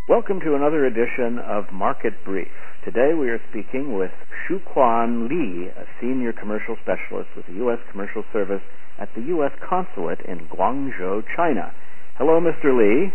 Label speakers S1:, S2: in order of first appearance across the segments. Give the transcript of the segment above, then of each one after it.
S1: Welcome to another edition of Market Brief. Today we are speaking with Shuquan Li, a senior commercial specialist with the U.S. Commercial Service at the U.S. Consulate in Guangzhou, China. Hello, Mr. Li.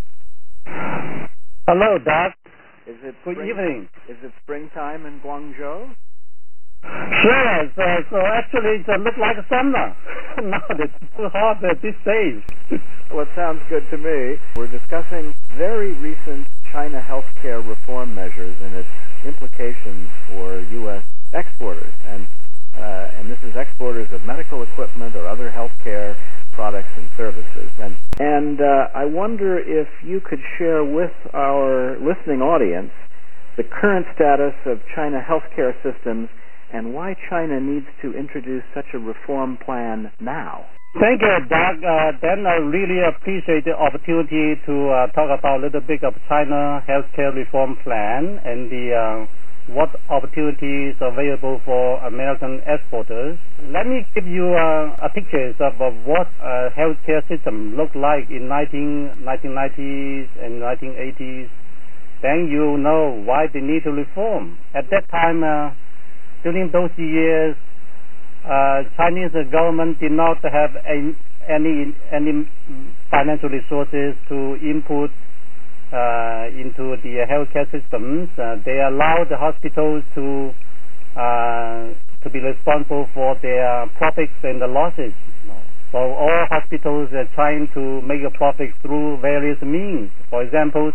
S2: Hello, Doc.
S1: Good
S2: evening.
S1: Is it springtime in Guangzhou?
S2: Sure. So actually, it looks like summer. Now it's too hot at this stage.
S1: Well, it sounds good to me. We're discussing very recent China healthcare reform measures and its implications for U.S. exporters. And this is exporters of medical equipment or other healthcare products and services. And I wonder if you could share with our listening audience the current status of China healthcare systems and why China needs to introduce such a reform plan now.
S2: Thank you, Doc. Then I really appreciate the opportunity to talk about a little bit of China healthcare reform plan and the what opportunities available for American exporters. Let me give you a picture of what a healthcare system looked like in 1990s and 1980s. Then you know why they need to reform. At that time, during those years, Chinese government did not have any financial resources to input into the healthcare systems. They allowed the hospitals to be responsible for their profits and the losses. So all hospitals are trying to make a profit through various means. For example,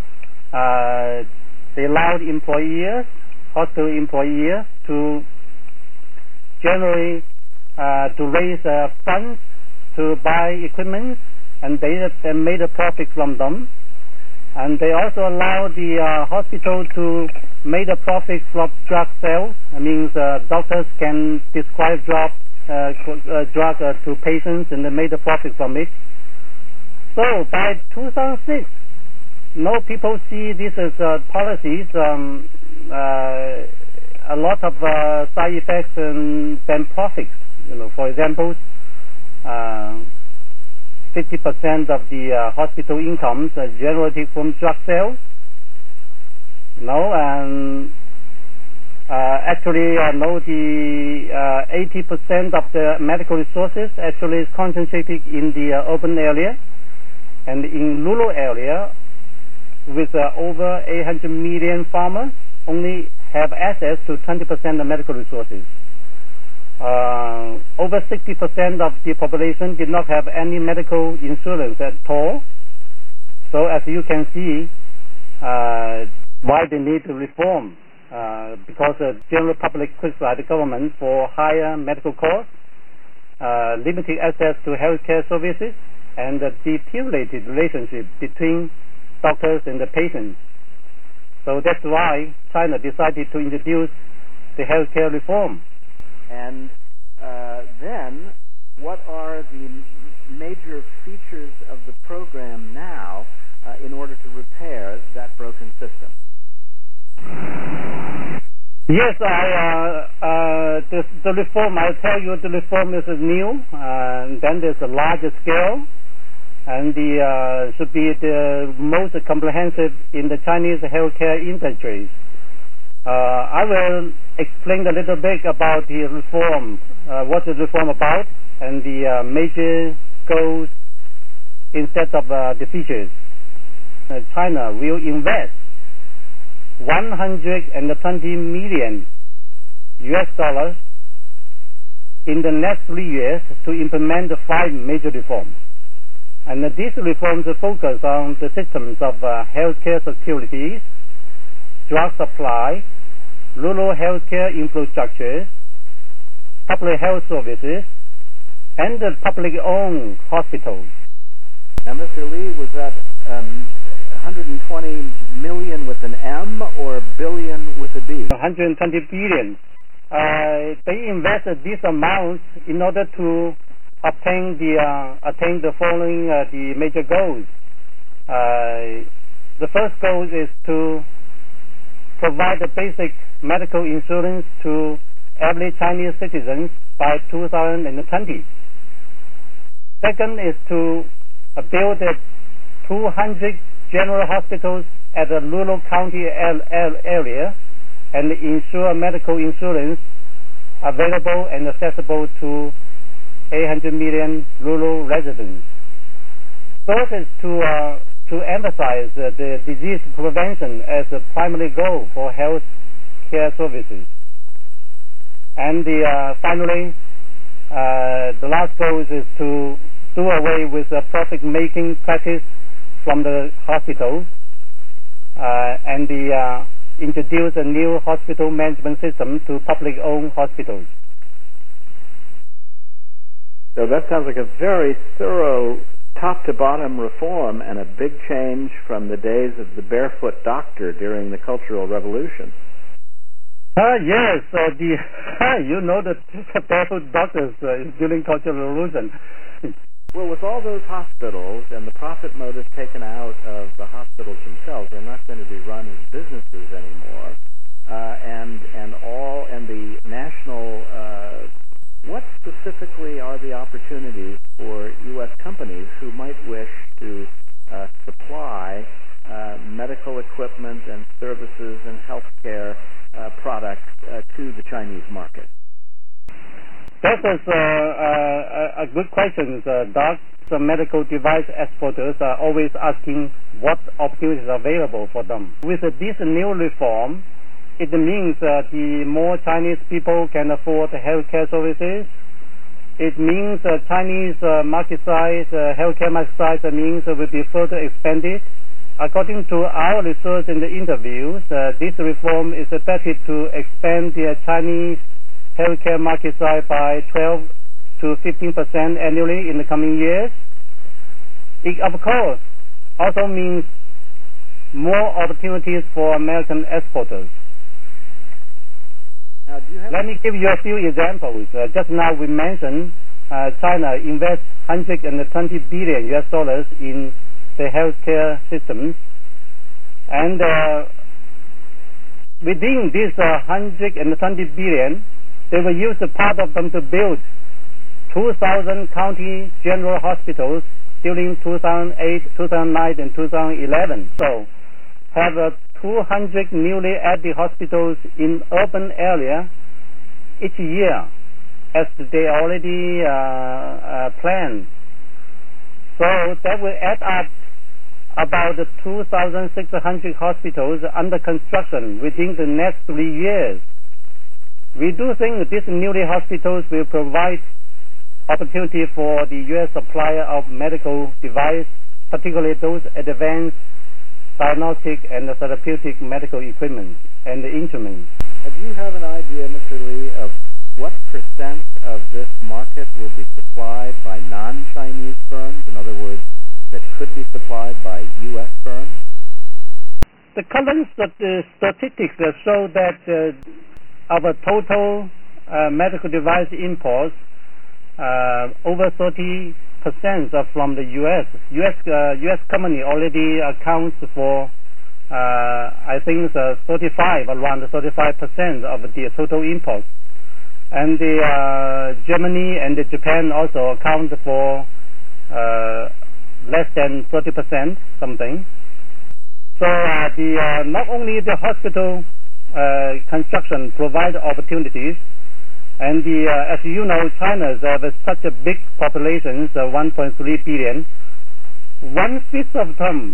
S2: they allowed hospital employees to generally to raise funds to buy equipment, and they made a profit from them. And they also allow the hospital to make a profit from drug sales. That means doctors can prescribe drug to patients, and they made a profit from it. So by 2006, people see this as policies. A lot of side effects and then profits. For example, 50% of the hospital incomes are generated from drug sales. And actually, the 80% of the medical resources actually is concentrated in the urban area, and in rural area, with over 800 million farmers, only have access to 20% of medical resources. Over 60% of the population did not have any medical insurance at all. So as you can see, why they need to reform, because the general public criticize the government for higher medical costs, limited access to healthcare services, and the deteriorated relationship between doctors and the patients. So that's why China decided to introduce the healthcare reform.
S1: And then, what are the major features of the program now in order to repair that broken system?
S2: Yes, the reform, I tell you, the reform is new. Then there's a larger scale, and should be the most comprehensive in the Chinese healthcare industry. I will explain a little bit about the reform, what the reform about, and the major goals instead of the features. China will invest $120 million in the next 3 years to implement the 5 major reforms. And these reforms focus on the systems of healthcare security, drug supply, rural healthcare infrastructure, public health services, and the public-owned hospitals.
S1: Now, Mr. Li, was that 120 million with an M or billion with a B?
S2: 120 billion. They invested this amount in order to attain the following the major goals. The first goal is to provide the basic medical insurance to every Chinese citizens by 2020. Second is to build 200 general hospitals at the rural county area and ensure medical insurance available and accessible to 800 million rural residents. Third is to emphasize the disease prevention as a primary goal for health care services. And finally, the last goal is to do away with the profit-making practice from the hospitals and introduce a new hospital management system to public-owned hospitals.
S1: So that sounds like a very thorough top-to-bottom reform and a big change from the days of the barefoot doctor during the Cultural Revolution.
S2: Yes, you know that the barefoot doctors during Cultural Revolution.
S1: Well, with all those hospitals and the profit motive taken out of the hospitals themselves, they're not going to be run as businesses anymore. And the national, what specifically are the opportunities for U.S. companies who might wish to supply medical equipment and services and healthcare products to the Chinese market?
S2: That is a good question, Doc. The medical device exporters are always asking what opportunities are available for them. With this new reform, it means that the more Chinese people can afford healthcare services. It means Chinese market size, healthcare market size means will be further expanded. According to our research in the interviews, this reform is expected to expand the Chinese healthcare market size by 12 to 15% annually in the coming years. It, of course, also means more opportunities for American exporters. Let me give you a few examples. Just now we mentioned China invests $120 billion in the healthcare systems, and within this $120 billion, they will use a part of them to build 2,000 county general hospitals during 2008, 2009, and 2011. So, have 200 newly added hospitals in urban area each year, as they already planned. So that will add up about 2,600 hospitals under construction within the next 3 years. We do think these newly hospitals will provide opportunity for the U.S. supplier of medical device, particularly those advanced diagnostic and therapeutic medical equipment and instruments.
S1: Do you have an idea, Mr. Li, of what percent of this market will be supplied by non-Chinese firms? In other words, that could be supplied by U.S. firms?
S2: The current statistics show that our total medical device imports, over 30% are from the U.S. U.S. company already accounts for, I think, around 35% of the total imports. And Germany and Japan also account for less than 30%, something. So not only the hospital construction provides opportunities, and as you know, China has such a big population, 1.3 billion. One-fifth of them,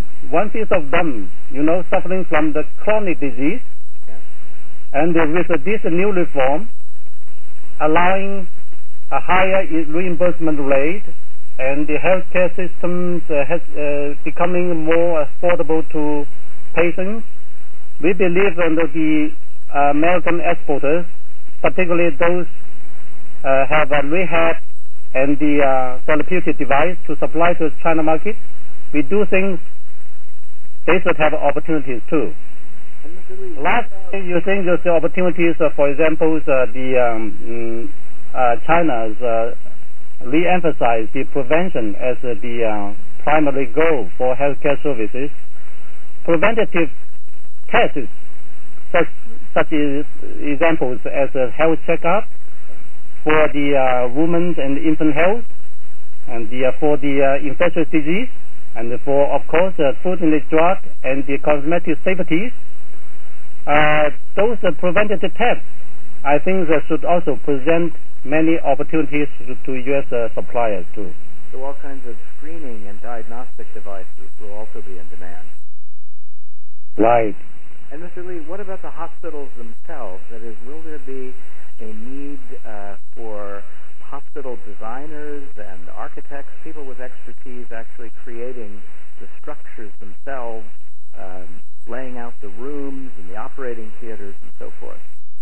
S2: suffering from the chronic disease.
S1: Yeah. And
S2: with this new reform, allowing a higher reimbursement rate, and the healthcare system has becoming more affordable to patients, we believe that the American exporters, particularly those have a rehab and the therapeutic device to supply to the China market, we do think they should have opportunities too. Last, you think there's the opportunities, for example, China's re-emphasize the prevention as the primary goal for healthcare services. Preventative tests, such as examples as a health checkup for the women's and infant health, and for the infectious disease, And for, of course, food and drug and the cosmetic safeties, those preventative tests, I think that should also present many opportunities to U.S. suppliers too.
S1: So all kinds of screening and diagnostic devices will also be in demand.
S2: Right.
S1: And Mr. Lee, what about the hospitals themselves? That is, will there be a need for hospital designers and architects, people with expertise actually creating the structures themselves, laying out the rooms and the operating theaters and so forth?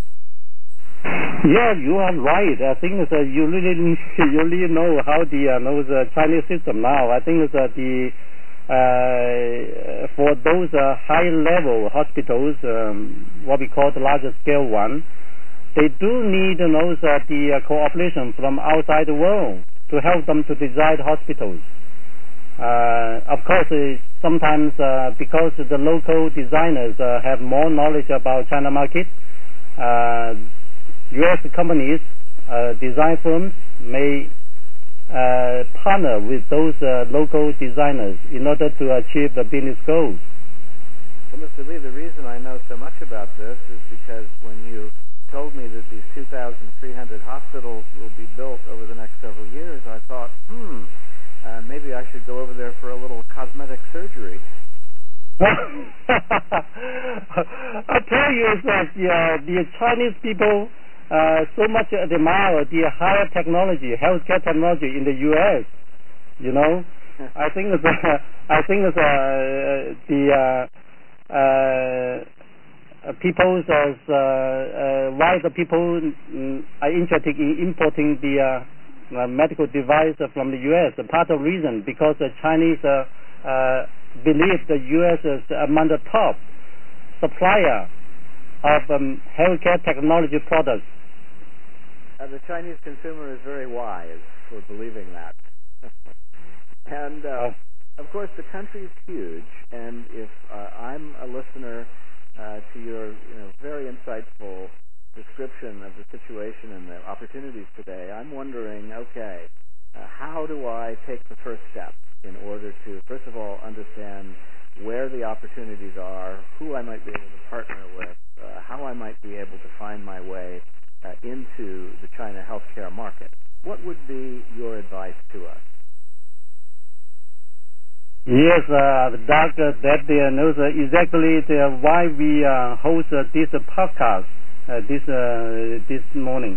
S2: Yeah, you are right. I think you really know how the Chinese system now. I think that for those high-level hospitals, what we call the larger scale one, they do need the cooperation from outside the world to help them to design hospitals. Of course, sometimes because the local designers have more knowledge about China market, U.S. companies, design firms may partner with those local designers in order to achieve the business goals.
S1: Well, Mr. Lee, the reason I know so much about this is because when you told me that these 2,300 hospitals will be built over the next several years, I thought, maybe I should go over there for a little cosmetic surgery.
S2: I tell you that the Chinese people so much admire the higher technology, healthcare technology in the U.S. You know, I think the people why the people are interested in importing the medical device from the U.S. Part of the reason because the Chinese believe the U.S. is among the top supplier of healthcare technology products.
S1: The Chinese consumer is very wise for believing that. And, of course, the country is huge, and if I'm a listener to your very insightful description of the situation and the opportunities today, I'm wondering, okay, how do I take the first step in order to, first of all, understand where the opportunities are, who I might be able to partner with, how I might be able to find my way into the China healthcare market? What would be your advice to us?
S2: Yes, Doug, that knows exactly why we host this podcast this morning.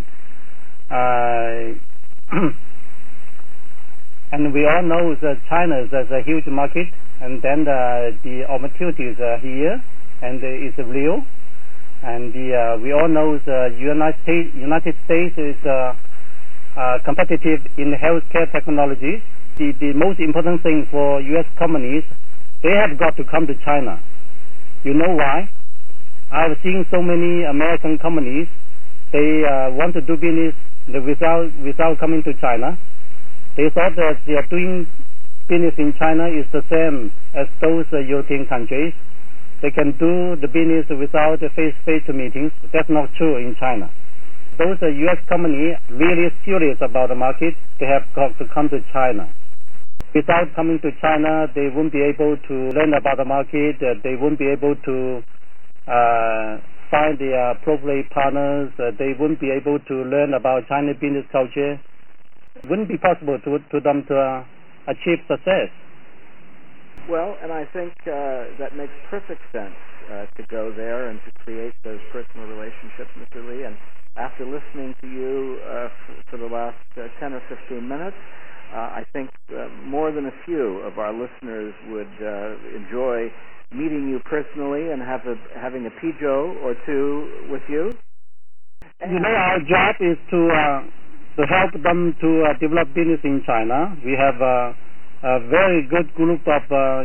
S2: And we all know that China is a huge market, and then the opportunities are here, and it's real. And we all know the United States is competitive in healthcare technology. The most important thing for U.S. companies, they have got to come to China. You know why? I've seen so many American companies, they want to do business without coming to China. They thought that they are doing business in China is the same as those European countries. They can do the business without face-to-face meetings. That's not true in China. Those U.S. companies really serious about the market, they have got to come to China. Without coming to China, they won't be able to learn about the market. They won't be able to find the appropriate partners. They won't be able to learn about Chinese business culture. It wouldn't be possible to them to achieve success.
S1: Well, and I think that makes perfect sense to go there and to create those personal relationships, Mr. Lee. And after listening to you for the last 10 or 15 minutes, I think more than a few of our listeners would enjoy meeting you personally and having a pijo or two with you.
S2: You know, our job is to help them to develop business in China. We have a very good group of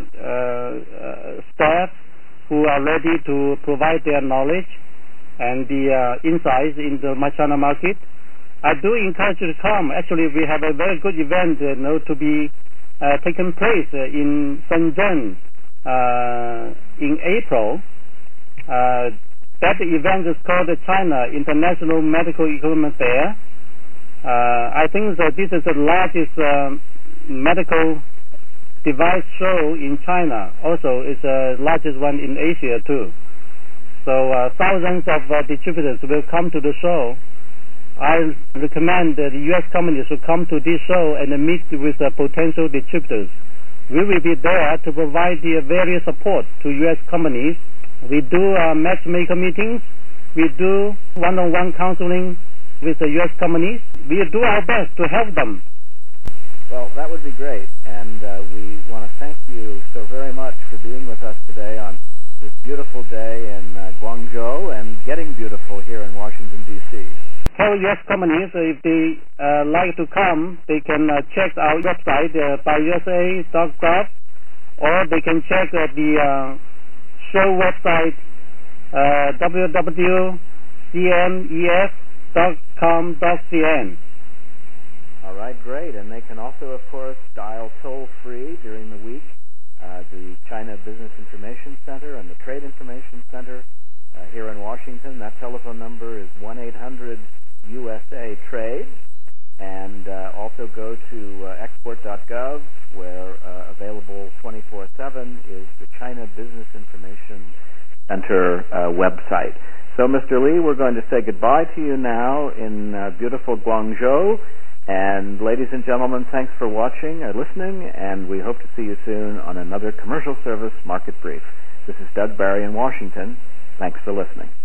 S2: staff who are ready to provide their knowledge and the insights in the China market. I do encourage you to come. Actually, we have a very good event to be taking place in Shenzhen in April. That event is called the China International Medical Equipment Fair. I think that this is the largest medical device show in China. Also, it's the largest one in Asia too. So thousands of distributors will come to the show. I recommend that the U.S. companies should come to this show and meet with potential distributors. We will be there to provide the various support to U.S. companies. We do matchmaker meetings. We do one-on-one counseling with the U.S. companies. We do our best to help them.
S1: Well, that would be great, and we want to thank you so very much for being with us today on this beautiful day in Guangzhou and getting beautiful here in Washington, D.C.
S2: Tell U.S. companies if they like to come, they can check our website buyusa.gov, or they can check the show website www.cmes.com.cn.
S1: All right, great. And they can also, of course, dial toll-free during the week the China Business Information Center and the Trade Information Center here in Washington. That telephone number is 1-800-USA-TRADE. And also go to export.gov, where available 24/7 is the China Business Information Center website. So, Mr. Li, we're going to say goodbye to you now in beautiful Guangzhou. And ladies and gentlemen, thanks for watching or listening, and we hope to see you soon on another Commercial Service Market Brief. This is Doug Barry in Washington. Thanks for listening.